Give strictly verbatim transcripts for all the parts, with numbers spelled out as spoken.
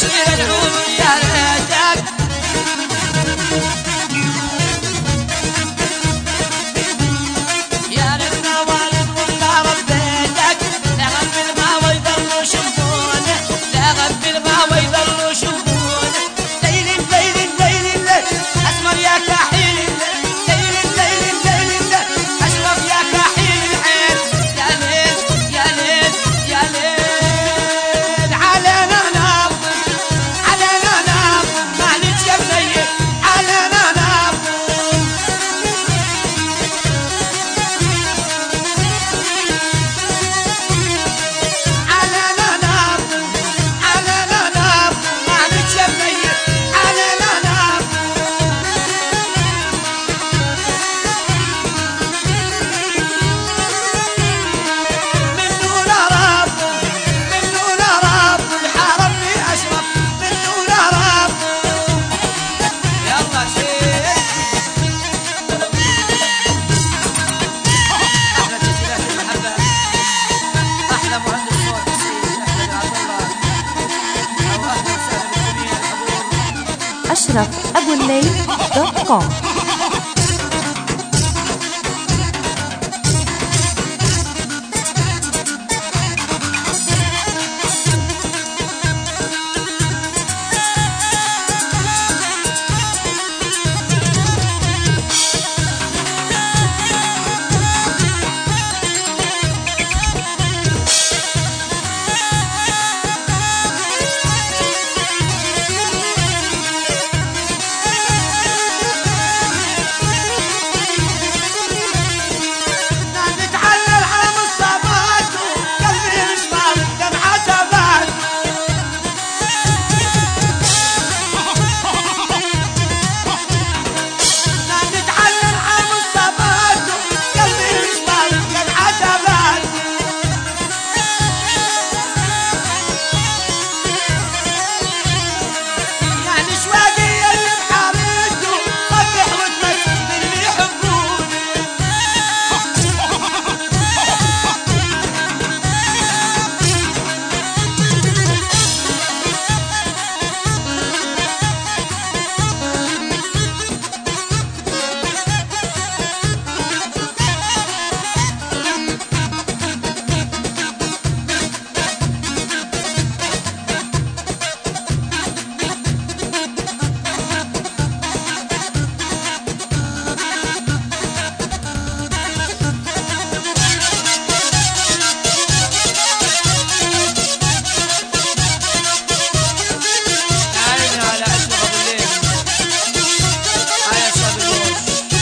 عصير العود يا ريتك يا ريتنا والد والله ربيتك لا غفل ما ويضلوا يشوفونه لا غفل ما ويضلوا يشوفونه ليل الليل الليل الليل اسمر يا كحيل الليل الليل الليل الليل اشرف يا كحيل العين يا ليل يا ليل يا ليل علينا ناظر علينا ناظر معلش يا بني علينا ناظر علينا ناظر علينا ناظر معلش يا بني علينا ناظر من دون رب من دون رب حاربني اشرف من دون رب يلا شيخ احلى تسجيلات المحبه احلى مهندس صوت السيد احمد عبد الله او اهلا وسهلا بالجميع الحضور أشرف أبو الليل دوت كوم. نتعلل على مصطفاك قلبي مش فاضي دمعة تبات نتعلل على مصطفاك قلبي مش فاضي دمعة تبات يعني شواقي اللي بحارته صبح وتمسك باللي يحبوني تعالي على أشرف أبو الليل هيا شاب الوش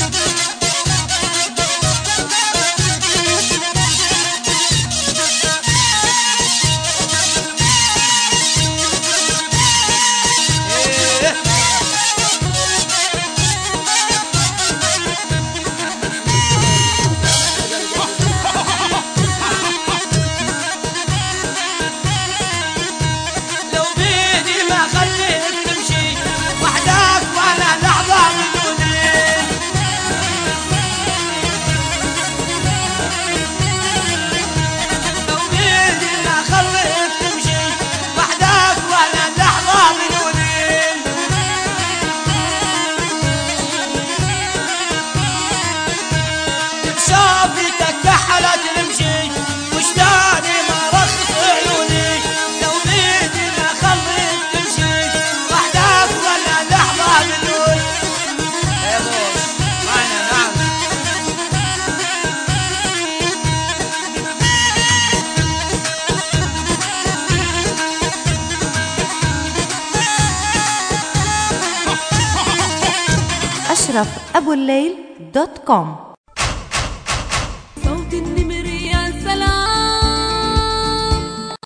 إيه لو بيدي ما خليك تمشي وحدك ولا لحظة بدوني لو بيدي ما خليك تمشي وحدك ولا لحظة بدوني بشوفتك كحلت نمشي وجداني ما رخص عيوني لو بيدي ما خليك تمشي وحدك ولا لحظة بدوني يا بوس معنا نعم أشرف أبو الليل دوت كوم.